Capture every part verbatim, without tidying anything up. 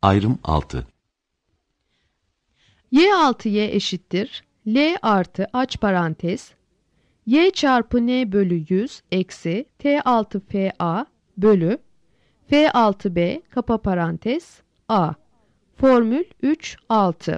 Ayrım altı. Y altı y eşittir L artı aç parantez y çarpı n bölü yüz eksi t altı f a bölü f altı b kapa parantez a. Formül üç altı.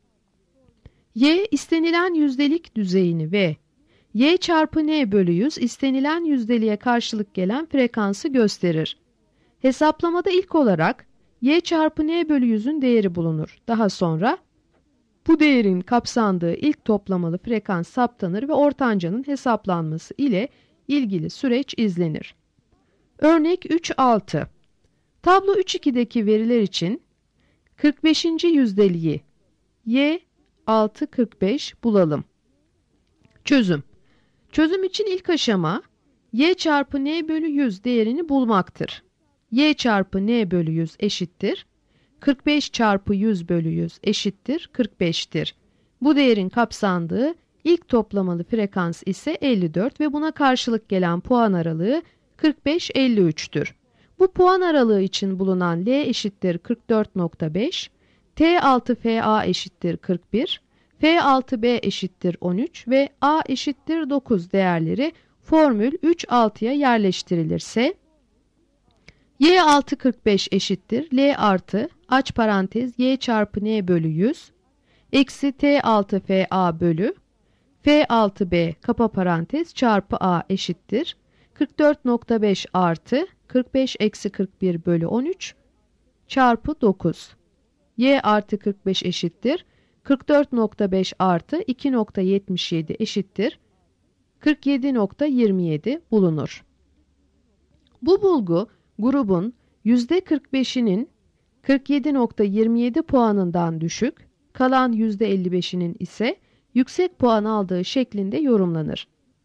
Y istenilen yüzdelik düzeyini ve y çarpı n bölü yüz istenilen yüzdeliğe karşılık gelen frekansı gösterir. Hesaplamada ilk olarak y çarpı n bölü yüzün değeri bulunur. Daha sonra bu değerin kapsandığı ilk toplamalı frekans saptanır ve ortancanın hesaplanması ile ilgili süreç izlenir. Örnek üç altı. Tablo üç iki'deki veriler için kırk beşinci yüzdeliği y altı kırk beş bulalım. Çözüm. Çözüm için ilk aşama y çarpı n bölü yüz değerini bulmaktır. Y çarpı n bölü yüz eşittir kırk beş çarpı yüz bölü yüz eşittir kırk beş'tir. Bu değerin kapsandığı ilk toplamalı frekans ise elli dört ve buna karşılık gelen puan aralığı kırk beş elli üç'tür. Bu puan aralığı için bulunan L eşittir kırk dört nokta beş, T altı F A eşittir kırk bir, F altı B eşittir on üç ve A eşittir dokuz değerleri formül üç altı'ya yerleştirilirse Y altı kırk beş eşittir L artı aç parantez y çarpı n bölü yüz eksi T altı F A bölü F altı B kapa parantez çarpı A eşittir kırk dört nokta beş artı kırk beş eksi kırk bir bölü on üç çarpı dokuz. Y artı kırk beş eşittir kırk dört nokta beş artı iki nokta yetmiş yedi eşittir kırk yedi nokta yirmi yedi bulunur. Bu bulgu grubun yüzde kırk beş'inin kırk yedi nokta yirmi yedi puanından düşük, kalan yüzde elli beş'inin ise yüksek puan aldığı şeklinde yorumlanır.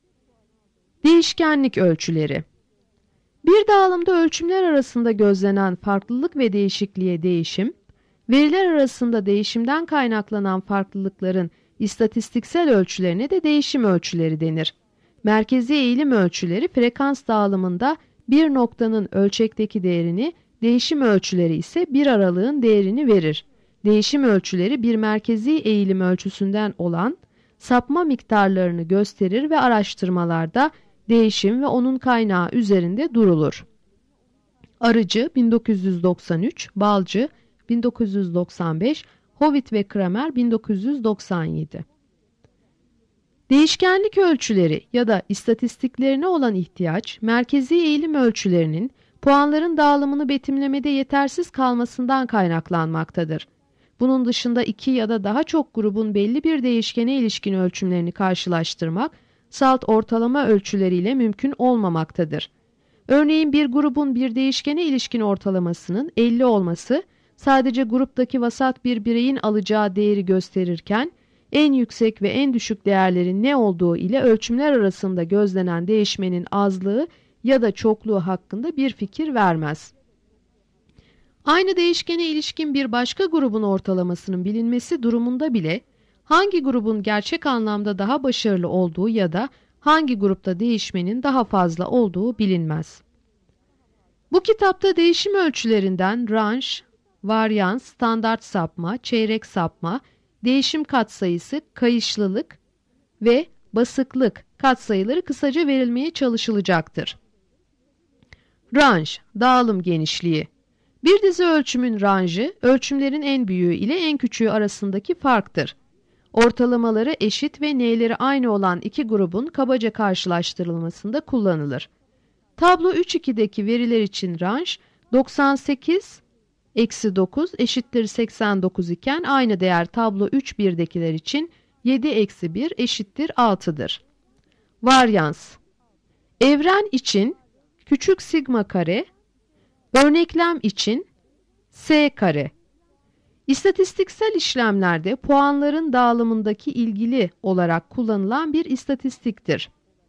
Değişkenlik ölçüleri. Bir dağılımda ölçümler arasında gözlenen farklılık ve değişikliğe değişim, veriler arasında değişimden kaynaklanan farklılıkların istatistiksel ölçülerine de değişim ölçüleri denir. Merkezi eğilim ölçüleri frekans dağılımında bir noktanın ölçekteki değerini, değişim ölçüleri ise bir aralığın değerini verir. Değişim ölçüleri bir merkezi eğilim ölçüsünden olan sapma miktarlarını gösterir ve araştırmalarda değişim ve onun kaynağı üzerinde durulur. Arıcı bin dokuz yüz doksan üç, Balcı bin dokuz yüz doksan beş, Howitt ve Kramer bin dokuz yüz doksan yedi. Değişkenlik ölçüleri ya da istatistiklerine olan ihtiyaç, merkezi eğilim ölçülerinin puanların dağılımını betimlemede yetersiz kalmasından kaynaklanmaktadır. Bunun dışında iki ya da daha çok grubun belli bir değişkene ilişkin ölçümlerini karşılaştırmak, salt ortalama ölçüleriyle mümkün olmamaktadır. Örneğin bir grubun bir değişkene ilişkin ortalamasının elli olması, sadece gruptaki vasat bir bireyin alacağı değeri gösterirken, en yüksek ve en düşük değerlerin ne olduğu ile ölçümler arasında gözlenen değişmenin azlığı ya da çokluğu hakkında bir fikir vermez. Aynı değişkene ilişkin bir başka grubun ortalamasının bilinmesi durumunda bile hangi grubun gerçek anlamda daha başarılı olduğu ya da hangi grupta değişmenin daha fazla olduğu bilinmez. Bu kitapta değişim ölçülerinden ranj, varyans, standart sapma, çeyrek sapma, değişim katsayısı, kayışlılık ve basıklık katsayıları kısaca verilmeye çalışılacaktır. Ranj, dağılım genişliği. Bir dizi ölçümün ranjı, ölçümlerin en büyüğü ile en küçüğü arasındaki farktır. Ortalamaları eşit ve n'leri aynı olan iki grubun kabaca karşılaştırılmasında kullanılır. Tablo üç iki'deki veriler için ranj, doksan sekiz eksi dokuz eşittir seksen dokuz iken aynı değer tablo üç bir'dekiler için yedi eksi bir eşittir altı'dır. Varyans. Evren için küçük sigma kare, örneklem için s kare. İstatistiksel işlemlerde puanların dağılımındaki ilgili olarak kullanılan bir istatistiktir.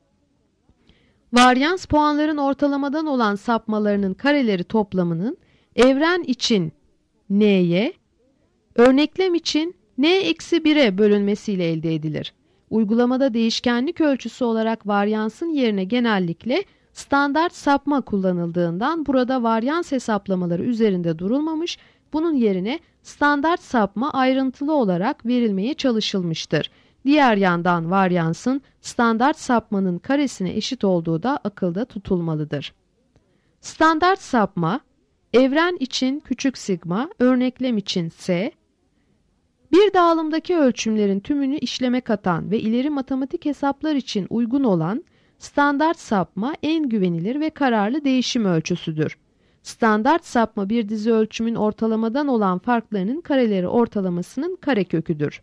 Varyans, puanların ortalamadan olan sapmalarının kareleri toplamının evren için n'ye, örneklem için n eksi bir'e bölünmesiyle elde edilir. Uygulamada değişkenlik ölçüsü olarak varyansın yerine genellikle standart sapma kullanıldığından burada varyans hesaplamaları üzerinde durulmamış, bunun yerine standart sapma ayrıntılı olarak verilmeye çalışılmıştır. Diğer yandan varyansın standart sapmanın karesine eşit olduğu da akılda tutulmalıdır. Standart sapma, evren için küçük sigma, örneklem için S, bir dağılımdaki ölçümlerin tümünü işleme katan ve ileri matematik hesaplar için uygun olan standart sapma en güvenilir ve kararlı değişim ölçüsüdür. Standart sapma bir dizi ölçümün ortalamadan olan farklarının kareleri ortalamasının kareköküdür.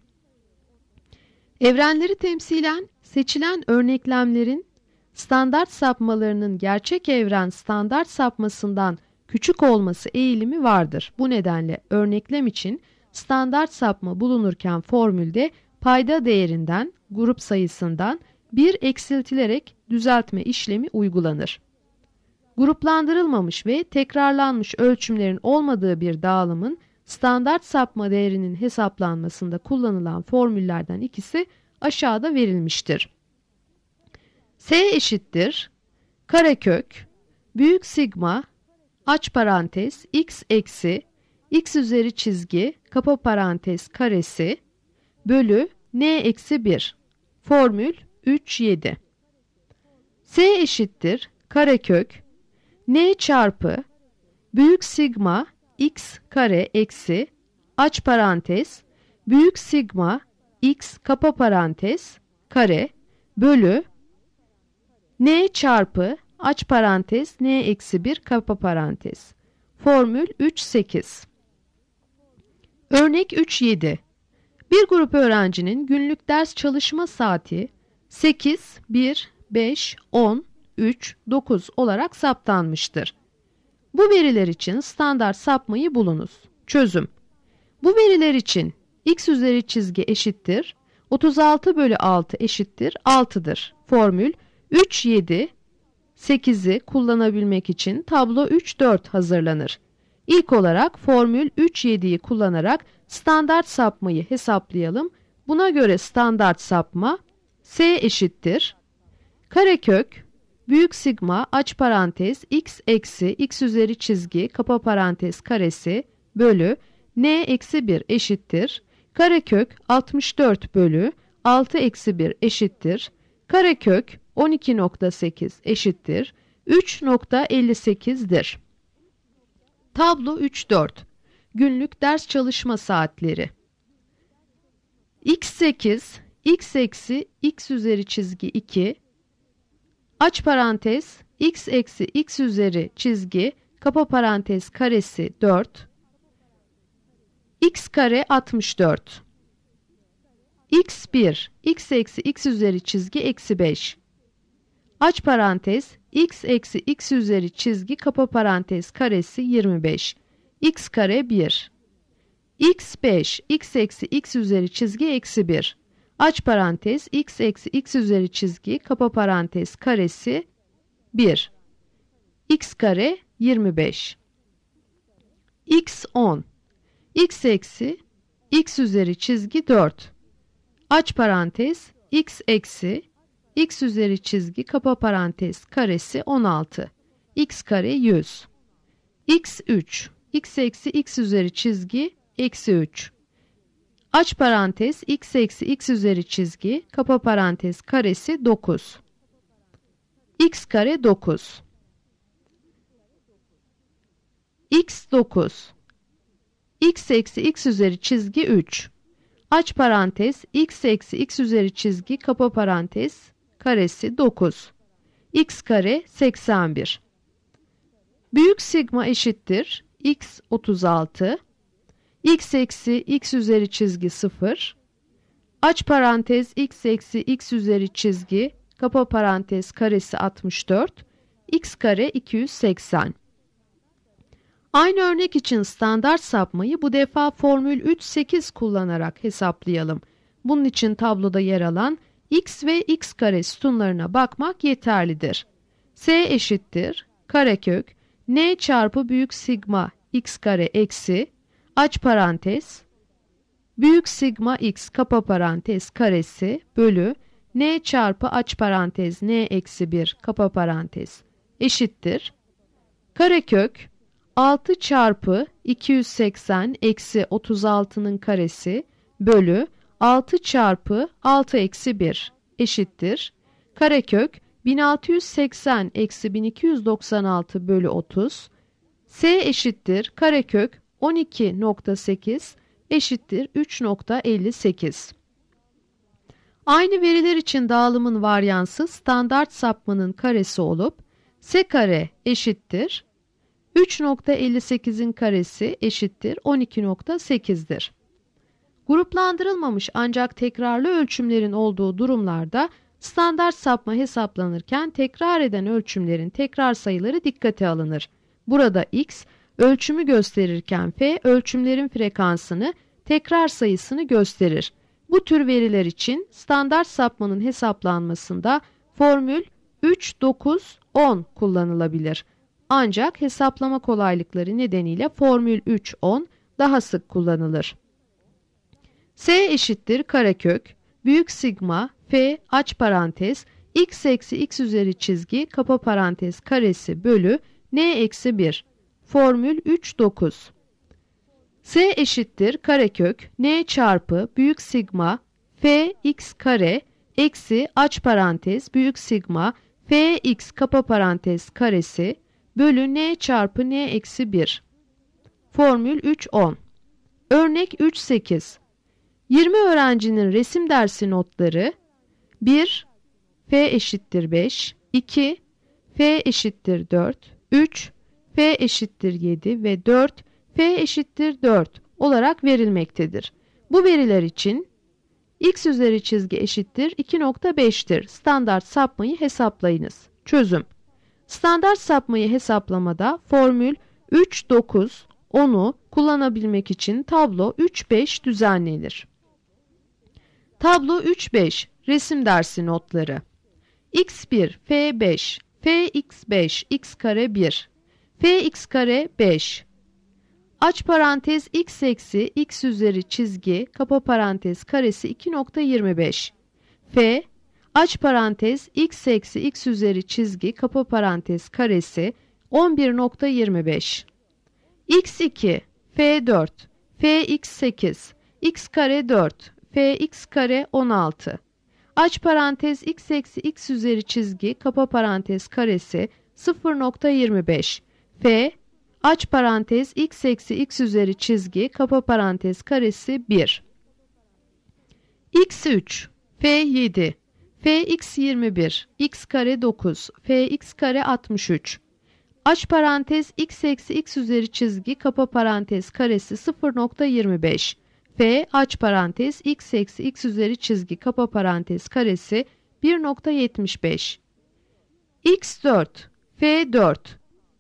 Evrenleri temsilen seçilen örneklemlerin standart sapmalarının gerçek evren standart sapmasından küçük olması eğilimi vardır. Bu nedenle örneklem için standart sapma bulunurken formülde payda değerinden, grup sayısından bir eksiltilerek düzeltme işlemi uygulanır. Gruplandırılmamış ve tekrarlanmış ölçümlerin olmadığı bir dağılımın standart sapma değerinin hesaplanmasında kullanılan formüllerden ikisi aşağıda verilmiştir. S eşittir karekök büyük sigma aç parantez x eksi x üzeri çizgi kapa parantez karesi bölü n eksi bir. Formül üç yedi. S eşittir karekök n çarpı büyük sigma x kare eksi aç parantez büyük sigma x kapa parantez kare bölü n çarpı aç parantez n eksi bir kapa parantez. Formül üç sekiz. Örnek üç yedi. Bir grup öğrencinin günlük ders çalışma saati sekiz, bir, beş, on, üç, dokuz olarak saptanmıştır. Bu veriler için standart sapmayı bulunuz. Çözüm. Bu veriler için x üzeri çizgi eşittir. otuz altı bölü altı eşittir altıdır. Formül üç yedi, sekizi kullanabilmek için tablo üç dört hazırlanır. İlk olarak formül üç yediyi kullanarak standart sapmayı hesaplayalım. Buna göre standart sapma S eşittir karekök büyük sigma aç parantez x eksi x üzeri çizgi kapa parantez karesi bölü n eksi bir eşittir karekök altmış dört bölü altı eksi bir eşittir karekök on iki nokta sekiz eşittir üç nokta elli sekiz'dir. Tablo üç dört. Günlük ders çalışma saatleri. x sekiz, x eksi x üzeri çizgi iki, aç parantez x eksi x üzeri çizgi kapa parantez karesi dört, x kare altmış dört, x bir, x eksi x üzeri çizgi eksi beş, aç parantez x eksi x üzeri çizgi kapa parantez karesi yirmi beş, x kare bir, x beş, x eksi x üzeri çizgi eksi bir, aç parantez x eksi x üzeri çizgi kapa parantez karesi bir, x kare yirmi beş, x on, x eksi x üzeri çizgi dört, aç parantez x eksi x üzeri çizgi kapa parantez karesi on altı, x kare yüz, x üç, x eksi x üzeri çizgi eksi üç, aç parantez x eksi x üzeri çizgi kapa parantez karesi dokuz, x kare dokuz, x dokuz, x eksi x üzeri çizgi üç, aç parantez x eksi x üzeri çizgi kapa parantez karesi dokuz, x kare seksen bir. Büyük sigma eşittir x otuz altı, x eksi x üzeri çizgi sıfır, aç parantez x eksi x üzeri çizgi kapa parantez karesi altmış dört, x kare iki yüz seksen. Aynı örnek için standart sapmayı bu defa formül üç sekiz kullanarak hesaplayalım. Bunun için tabloda yer alan x ve x kare sütunlarına bakmak yeterlidir. S eşittir karekök n çarpı büyük sigma x kare eksi aç parantez büyük sigma x kapa parantez karesi bölü n çarpı aç parantez n eksi bir kapa parantez eşittir karekök altı çarpı iki yüz seksen eksi otuz altının karesi bölü altı çarpı altı eksi bir eşittir. Karekök bin altı yüz seksen eksi bin iki yüz doksan altı bölü otuz. S eşittir karekök on iki nokta sekiz eşittir üç nokta elli sekiz. Aynı veriler için dağılımın varyansı standart sapmanın karesi olup S kare eşittir üç nokta elli sekizin karesi eşittir on iki nokta sekiz'dir. Gruplandırılmamış ancak tekrarlı ölçümlerin olduğu durumlarda standart sapma hesaplanırken tekrar eden ölçümlerin tekrar sayıları dikkate alınır. Burada x ölçümü gösterirken f ölçümlerin frekansını, tekrar sayısını gösterir. Bu tür veriler için standart sapmanın hesaplanmasında formül üç, dokuz, on kullanılabilir. Ancak hesaplama kolaylıkları nedeniyle formül üç, on daha sık kullanılır. S eşittir karekök, büyük sigma, f aç parantez, x eksi x üzeri çizgi, kapa parantez karesi bölü n eksi bir. Formül üç, dokuz. S eşittir karekök, n çarpı büyük sigma, f x kare, eksi aç parantez, büyük sigma, f x kapa parantez karesi bölü n çarpı n eksi bir. Formül üç, on. Örnek üç, sekiz. yirmi öğrencinin resim dersi notları bir, f eşittir beş, iki, f eşittir dört, üç, f eşittir yedi ve dört, f eşittir dört olarak verilmektedir. Bu veriler için x üzeri çizgi eşittir iki nokta beş'tir. Standart sapmayı hesaplayınız. Çözüm. Standart sapmayı hesaplamada formül üç, dokuz, on'u kullanabilmek için tablo üç, beş düzenlenir. Tablo üç, beş resim dersi notları. x bir, f beş, f x beş, x kare bir, f x kare beş. Aç parantez x eksi x üzeri çizgi, kapa parantez karesi iki nokta yirmi beş. F aç parantez x eksi x üzeri çizgi, kapa parantez karesi on bir nokta yirmi beş. x iki, f dört, f x sekiz, x kare dört, f x kare on altı. Aç parantez x eksi x üzeri çizgi, kapa parantez karesi sıfır nokta yirmi beş. F aç parantez x eksi x üzeri çizgi, kapa parantez karesi bir. x üç, f yedi, f x yirmi bir, x kare dokuz, f x kare altmış üç. Aç parantez x eksi x üzeri çizgi, kapa parantez karesi sıfır nokta yirmi beş. F aç parantez x eksi x üzeri çizgi, kapa parantez karesi bir nokta yetmiş beş. x dört, f dört.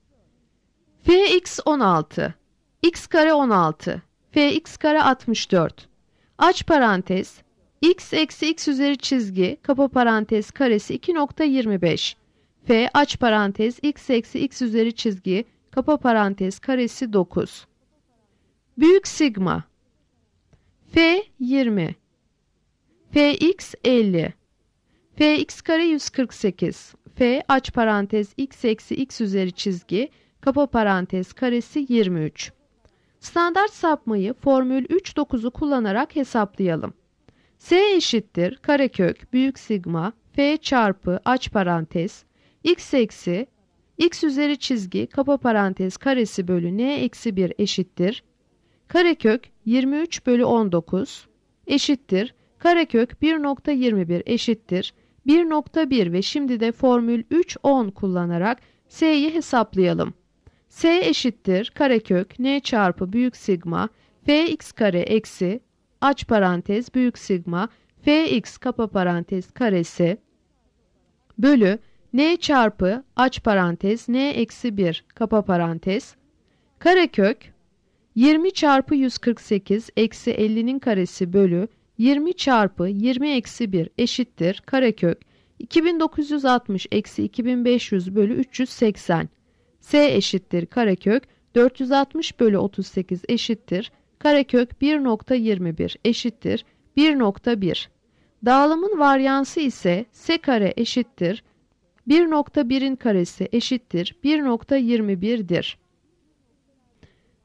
Fx on altı, x kare on altı, fx kare altmış dört. Aç parantez x eksi x üzeri çizgi, kapa parantez karesi iki nokta yirmi beş. F aç parantez x eksi x üzeri çizgi, kapa parantez karesi dokuz. Büyük sigma. F yirmi, fx elli, fx kare yüz kırk sekiz, f aç parantez x eksi x üzeri çizgi, kapa parantez karesi yirmi üç. Standart sapmayı formül üç, dokuz'u kullanarak hesaplayalım. S eşittir karekök büyük sigma f çarpı aç parantez x eksi x üzeri çizgi, kapa parantez karesi bölü n eksi bir eşittir. Karekök yirmi üç bölü on dokuz eşittir. Karekök bir nokta yirmi bir eşittir. bir nokta bir ve şimdi de formül üç, on kullanarak S'yi hesaplayalım. S eşittir karekök n çarpı büyük sigma fx kare eksi aç parantez büyük sigma fx kapa parantez karesi bölü n çarpı aç parantez n eksi bir kapa parantez karekök yirmi çarpı yüz kırk sekiz eksi elli'nin karesi bölü yirmi çarpı yirmi eksi bir eşittir karekök iki bin dokuz yüz altmış eksi iki bin beş yüz bölü üç yüz seksen. S eşittir karekök dört yüz altmış bölü otuz sekiz eşittir karekök bir nokta yirmi bir eşittir bir nokta bir. Dağılımın varyansı ise S kare eşittir bir nokta bir'in karesi eşittir bir nokta yirmi bir'dir.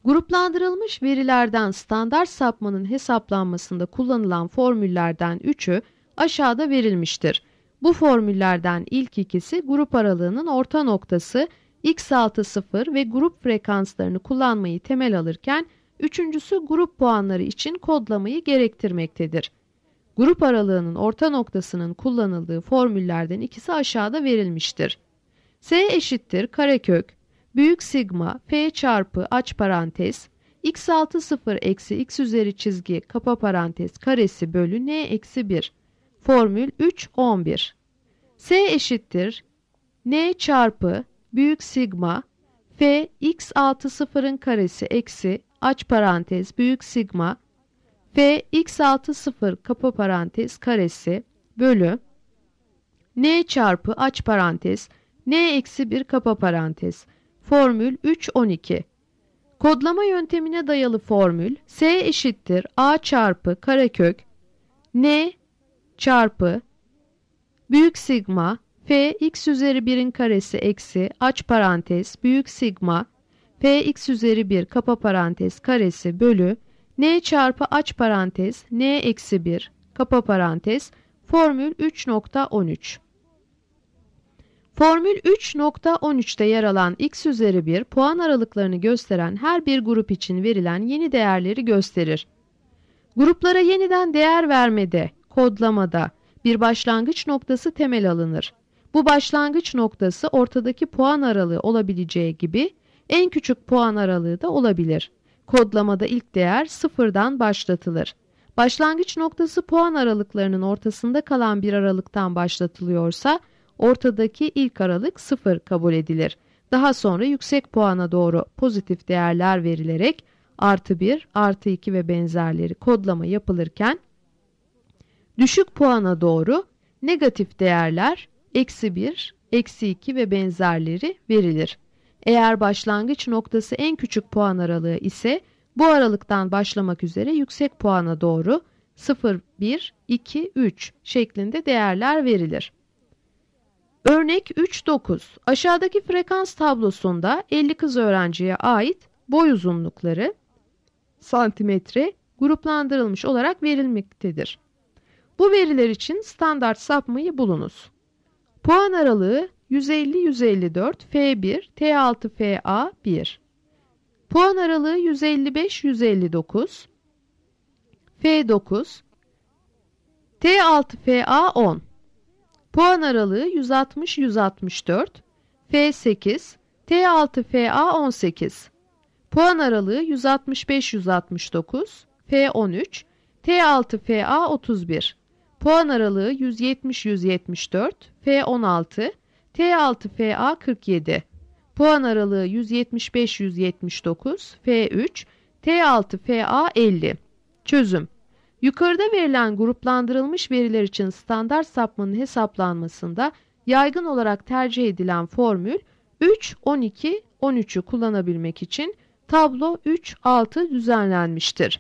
Gruplandırılmış verilerden standart sapmanın hesaplanmasında kullanılan formüllerden üçü aşağıda verilmiştir. Bu formüllerden ilk ikisi grup aralığının orta noktası x altı sıfır ve grup frekanslarını kullanmayı temel alırken, üçüncüsü grup puanları için kodlamayı gerektirmektedir. Grup aralığının orta noktasının kullanıldığı formüllerden ikisi aşağıda verilmiştir. S eşittir karekök büyük sigma f çarpı aç parantez x altı sıfır eksi x üzeri çizgi kapa parantez karesi bölü n eksi bir. Formül üç on bir. S eşittir n çarpı büyük sigma f x altı sıfırın karesi eksi aç parantez büyük sigma f x altı sıfır kapa parantez karesi bölü n çarpı aç parantez n eksi bir kapa parantez. Formül üç on iki. Kodlama yöntemine dayalı formül S eşittir a çarpı karekök n çarpı büyük sigma f x üzeri birin karesi eksi aç parantez büyük sigma f x üzeri bir kapa parantez karesi bölü n çarpı aç parantez n eksi bir kapa parantez. Formül üç nokta on üç. Formül üç nokta on üçte yer alan x üzeri bir puan aralıklarını gösteren her bir grup için verilen yeni değerleri gösterir. Gruplara yeniden değer vermede, kodlamada bir başlangıç noktası temel alınır. Bu başlangıç noktası ortadaki puan aralığı olabileceği gibi en küçük puan aralığı da olabilir. Kodlamada ilk değer sıfırdan başlatılır. Başlangıç noktası puan aralıklarının ortasında kalan bir aralıktan başlatılıyorsa, ortadaki ilk aralık sıfır kabul edilir. Daha sonra yüksek puana doğru pozitif değerler verilerek artı bir, artı iki ve benzerleri kodlama yapılırken, düşük puana doğru negatif değerler eksi bir, eksi iki ve benzerleri verilir. Eğer başlangıç noktası en küçük puan aralığı ise bu aralıktan başlamak üzere yüksek puana doğru sıfır, bir, iki, üç şeklinde değerler verilir. Örnek üç dokuz. Aşağıdaki frekans tablosunda elli kız öğrenciye ait boy uzunlukları santimetre gruplandırılmış olarak verilmektedir. Bu veriler için standart sapmayı bulunuz. Puan aralığı yüz elli yüz elli dört F bir T altı F A bir. Puan aralığı yüz elli beş yüz elli dokuz F dokuz T altı F A on. Puan aralığı yüz altmış yüz altmış dört F sekiz T altı F A on sekiz. Puan aralığı yüz altmış beş yüz altmış dokuz F on üç T altı F A otuz bir. Puan aralığı yüz yetmiş yüz yetmiş dört F on altı T altı F A kırk yedi. Puan aralığı yüz yetmiş beş yüz yetmiş dokuz F üç T altı F A elli. Çözüm. Yukarıda verilen gruplandırılmış veriler için standart sapmanın hesaplanmasında yaygın olarak tercih edilen formül üç, on iki, on üçü kullanabilmek için tablo üç altı düzenlenmiştir.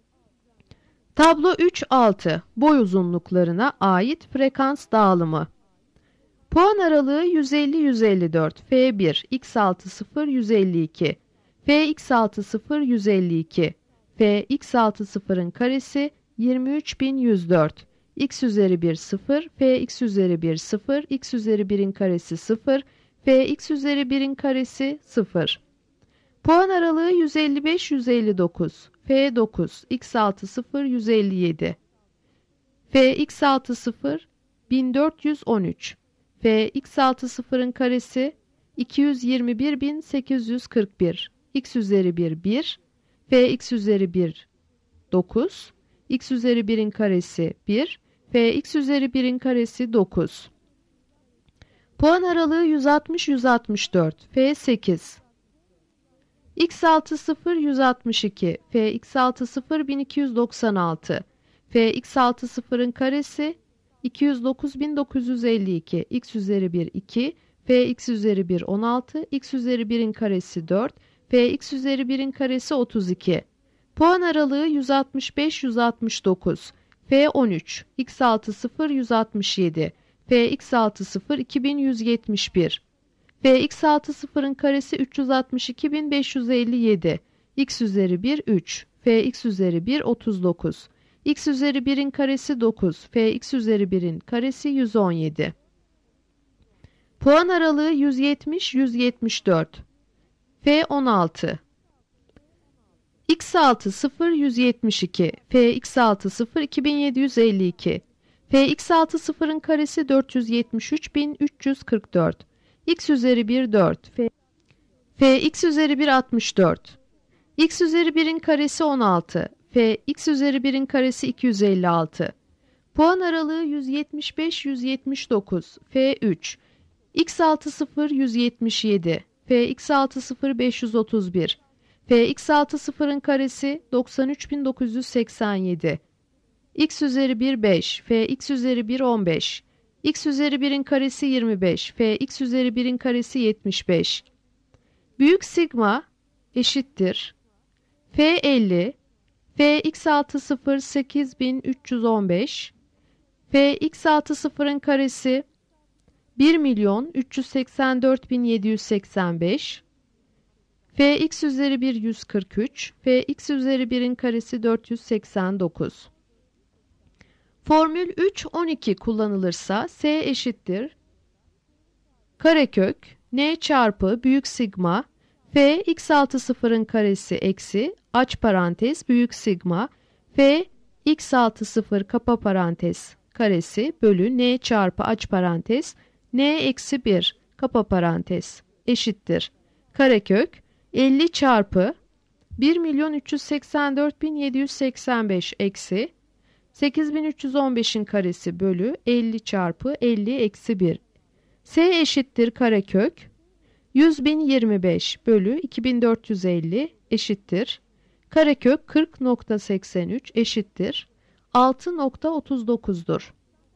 Tablo üç altı boy uzunluklarına ait frekans dağılımı. Puan aralığı yüz elli yüz elli dört F bir x altı sıfır yüz elli iki F x altı sıfır yüz elli iki F x altı sıfırın karesi yirmi üç bin yüz dört x üzeri bir sıfır F x üzeri bir sıfır x üzeri birin karesi sıfır F x üzeri birin karesi sıfır. Puan aralığı yüz elli beş yüz elli dokuz F dokuz x altı sıfır yüz elli yedi F x altı sıfır bin dört yüz on üç F x altı sıfırın karesi iki yüz yirmi bir bin sekiz yüz kırk bir x üzeri bir bir F x üzeri bir dokuz x üzeri birin karesi bir F x üzeri birin karesi dokuz. Puan aralığı yüz altmış yüz altmış dört F sekiz x altı sıfır yüz altmış iki F x altı sıfır bin iki yüz doksan altı F x altı sıfırın karesi iki yüz dokuz bin dokuz yüz elli iki x üzeri bir iki F x üzeri bir on altı x üzeri birin karesi dört F x üzeri birin karesi otuz iki. Puan aralığı yüz altmış beş yüz altmış dokuz F on üç x altı sıfır yüz altmış yedi F x altı sıfır iki bin yüz yetmiş bir F x altı sıfırın karesi üç yüz altmış iki bin beş yüz elli yedi x üzeri bir üç, fx üzeri bir otuz dokuz, x üzeri birin karesi dokuz, fx üzeri birin karesi yüz on yedi. Puan aralığı yüz yetmiş yüz yetmiş dört, f on altı, x altı sıfır yüz yetmiş iki, fx altı sıfır iki bin yedi yüz elli iki, fx altı sıfırın karesi dört yüz yetmiş üç bin üç yüz kırk dört, x üzeri bir dört, f, fx üzeri bir altmış dört, x üzeri birin karesi on altı, fx üzeri birin karesi iki yüz elli altı. Puan aralığı yüz yetmiş beş yüz yetmiş dokuz, f üç, x altı sıfır yüz yetmiş yedi, fx altı sıfır beş yüz otuz bir, fx altı sıfırın karesi doksan üç bin dokuz yüz seksen yedi, x üzeri bir beş, fx üzeri bir on beş, x üzeri birin karesi yirmi beş, fx üzeri birin karesi yetmiş beş. Büyük sigma eşittir f elli, fx altı sıfır sekiz bin üç yüz on beş, fx altı sıfırın karesi bir milyon üç yüz seksen dört bin yedi yüz seksen beş, fx üzeri bir yüz kırk üç, fx üzeri birin karesi dört yüz seksen dokuz. Formül üç on iki kullanılırsa s eşittir karekök n çarpı büyük sigma f x altı sıfırın karesi eksi aç parantez büyük sigma f x altı sıfır kapa parantez karesi bölü n çarpı aç parantez n eksi bir kapa parantez eşittir karekök elli çarpı bir milyon üç yüz seksen dört bin yedi yüz seksen beş eksi sekiz bin üç yüz on beşin karesi bölü elli çarpı elli eksi bir. S eşittir karekök yüz bin yirmi beş bölü iki bin dört yüz elli eşittir karekök kırk nokta seksen üç eşittir altı nokta otuz dokuz'dur.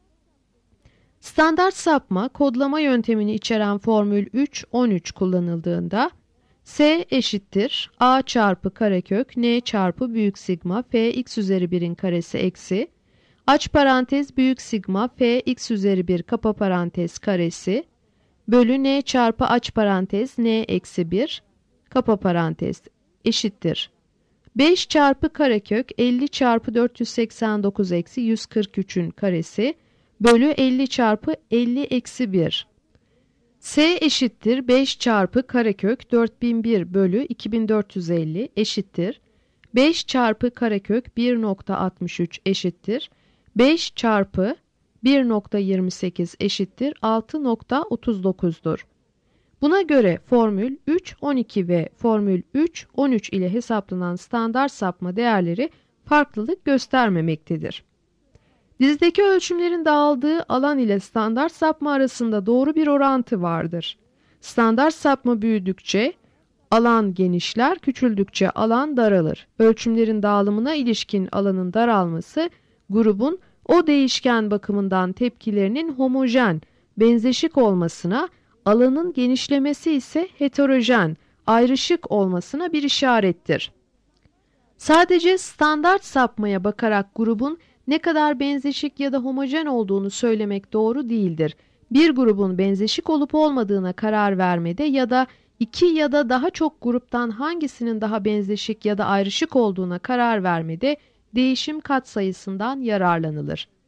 Standart sapma kodlama yöntemini içeren formül üç on üç kullanıldığında S eşittir a çarpı karekök n çarpı büyük sigma f x üzeri birin karesi eksi aç parantez büyük sigma f x üzeri bir kapa parantez karesi bölü n çarpı aç parantez n eksi bir kapa parantez eşittir beş çarpı karekök elli çarpı dört yüz seksen dokuz eksi yüz kırk üçün karesi bölü elli çarpı elli eksi bir. S eşittir beş çarpı karekök dört bin bir bölü iki bin dört yüz elli eşittir beş çarpı karekök bir nokta altmış üç eşittir beş çarpı bir nokta yirmi sekiz eşittir altı nokta otuz dokuz'dur. Buna göre formül üç on iki ve formül üç on üç ile hesaplanan standart sapma değerleri farklılık göstermemektedir. Dizdeki ölçümlerin dağıldığı alan ile standart sapma arasında doğru bir orantı vardır. Standart sapma büyüdükçe alan genişler, küçüldükçe alan daralır. Ölçümlerin dağılımına ilişkin alanın daralması, grubun o değişken bakımından tepkilerinin homojen, benzeşik olmasına, alanın genişlemesi ise heterojen, ayrışık olmasına bir işarettir. Sadece standart sapmaya bakarak grubun ne kadar benzeşik ya da homojen olduğunu söylemek doğru değildir. Bir grubun benzeşik olup olmadığına karar vermede ya da iki ya da daha çok gruptan hangisinin daha benzeşik ya da ayrışık olduğuna karar vermede değişim katsayısından yararlanılır.